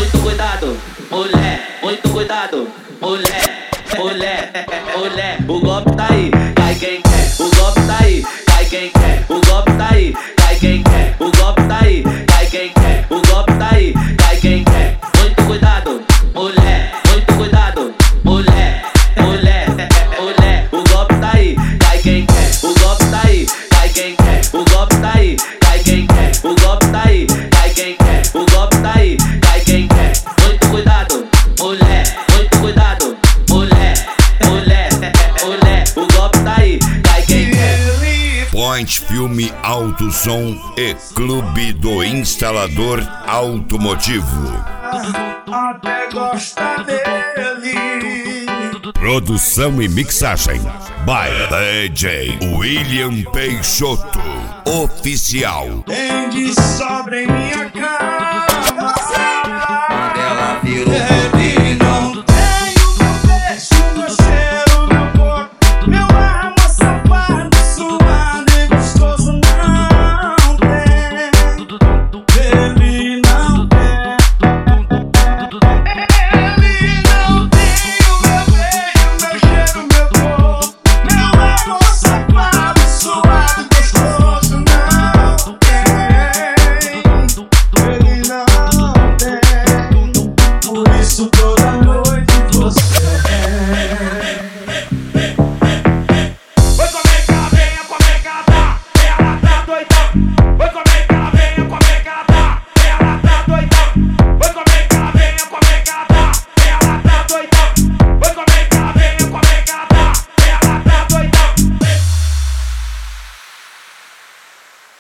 muito cuidado, mulher, muito cuidado, mulher, mulher, mulher. O golpe tá aí, cai quem quer. O golpe tá aí, cai quem quer. O golpe tá aí, cai quem quer. O golpe tá aí, cai quem quer. O golpe tá aí, cai quem quer. Muito cuidado, mulher, muito cuidado, mulher, mulher, mulher. O golpe tá aí, cai quem quer. O golpe tá aí, cai quem quer. O golpe tá aí, cai quem quer. O golpe tá aí, cai quem quer. O golpe tá aí, cai quem quer. Muito cuidado, mulher, muito cuidado, mulher, mulher, mulher. O golpe tá aí, cai quem quer. Point Filme Auto Som e Clube do Instalador Automotivo. Até gosta dele. Produção e mixagem by DJ William Peixoto Oficial. Tem de sobra em minha casa.